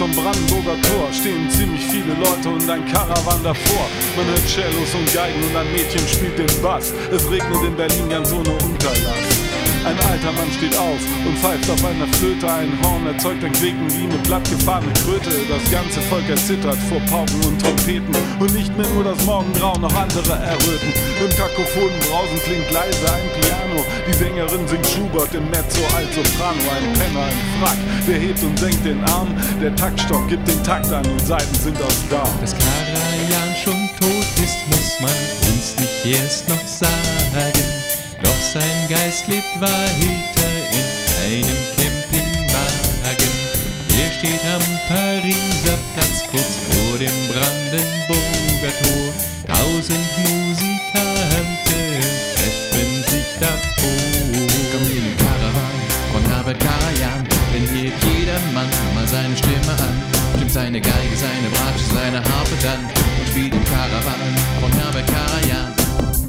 vom Brandenburger Tor stehen ziemlich viele Leute und ein Karawan davor. Man hört Cellos und Geigen und ein Mädchen spielt den Bass. Es regnet in Berlin ganz ohne Unterlass. Ein alter Mann steht auf und pfeift auf einer Flöte. Ein Horn erzeugt ein Quieken wie eine blattgefahrene Kröte. Das ganze Volk erzittert vor Pauken und Trompeten. Und nicht mehr nur das Morgengrauen, noch andere erröten. Im kakophonen Brausen klingt leise ein Piano. Die Sängerin singt Schubert im Mezzo, Alt-Soprano. Ein Penner im Frack, der hebt und senkt den Arm. Der Taktstock gibt den Takt an und Saiten sind aus Darm. Dass Karajan schon tot ist, muss man uns nicht erst noch sagen. Doch sein Geist lebt weiter in einem Campingwagen. Er steht am Pariser Platz kurz vor dem Brandenburger Tor. 1000 Musikanten treffen sich davor. Familienkarawan von Herbert Karajan, denn hier hebt jedermann mal seine Stimme an. Stimmt seine Geige, seine Bratsche, seine Harfe dann und spielt im Karawan von Herbert Karajan.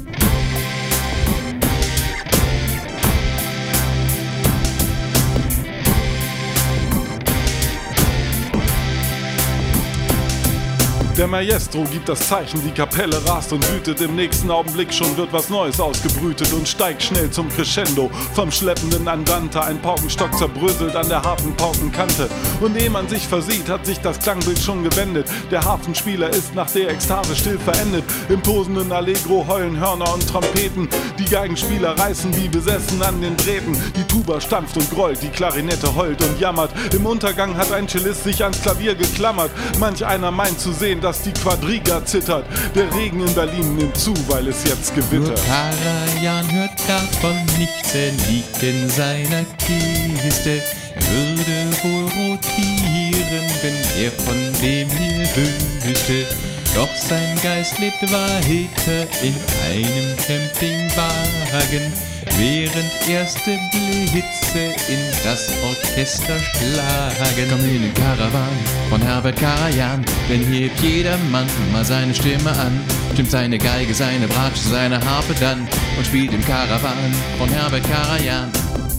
Der Maestro gibt das Zeichen, die Kapelle rast und wütet. Im nächsten Augenblick schon wird was Neues ausgebrütet und steigt schnell zum Crescendo. Vom schleppenden Andante ein Paukenstock zerbröselt an der harten Paukenkante. Und ehe man sich versieht, hat sich das Klangbild schon gewendet. Der Harfenspieler ist nach der Ekstase still verendet. Im tosenden Allegro heulen Hörner und Trompeten. Die Geigenspieler reißen wie besessen an den Drähten. Die Tuba stampft und grollt, die Klarinette heult und jammert. Im Untergang hat ein Cellist sich ans Klavier geklammert. Manch einer meint zu sehen, dass die Quadriga zittert. Der Regen in Berlin nimmt zu, weil es jetzt gewittert. Nur Karajan hört davon nichts, er liegt in seiner Kiste. Er würde wohl rotieren, wenn er von dem hier wüsste. Doch sein Geist lebt weiter in einem Campingwagen, während erste Blitze in das Orchester schlagen. Familienkarawan von Herbert Karajan, denn hier hebt jedermann mal seine Stimme an. Stimmt seine Geige, seine Bratsche, seine Harfe dann und spielt im Karawan von Herbert Karajan.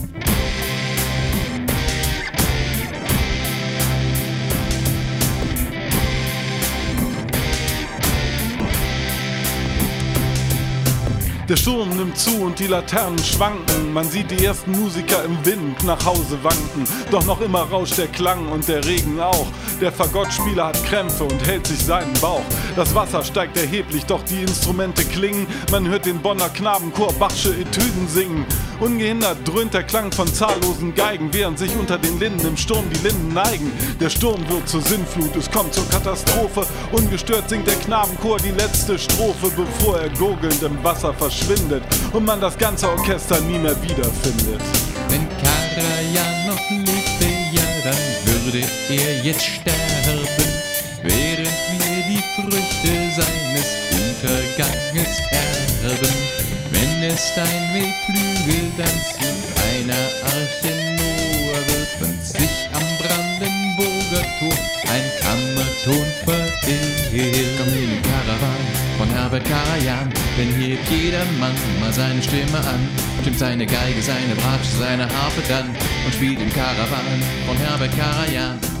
Der Sturm nimmt zu und die Laternen schwanken. Man sieht die ersten Musiker im Wind nach Hause wanken. Doch noch immer rauscht der Klang und der Regen auch. Der Fagottspieler hat Krämpfe und hält sich seinen Bauch. Das Wasser steigt erheblich, doch die Instrumente klingen. Man hört den Bonner Knabenchor Bachsche Etüden singen. Ungehindert dröhnt der Klang von zahllosen Geigen, während sich unter den Linden im Sturm die Linden neigen. Der Sturm wird zur Sinnflut, es kommt zur Katastrophe. Ungestört singt der Knabenchor die letzte Strophe, bevor er gurgelnd im Wasser verschwindet und man das ganze Orchester nie mehr wiederfindet. Wenn Karajan noch lebte, ja, dann würde er jetzt sterben, während wir die Früchte seines Unterganges erben. Wenn es Steinway Flügel dann zu einer Arche Noah wird und sich am Brandenburger Tor ein Kammerton verirrt. Familienkarawan von Herbert Karajan, denn hier hebt jedermann mal seine Stimme an. Stimmt seine Geige, seine Bratsche, seine Harfe dann und spielt im Karawan von Herbert Karajan.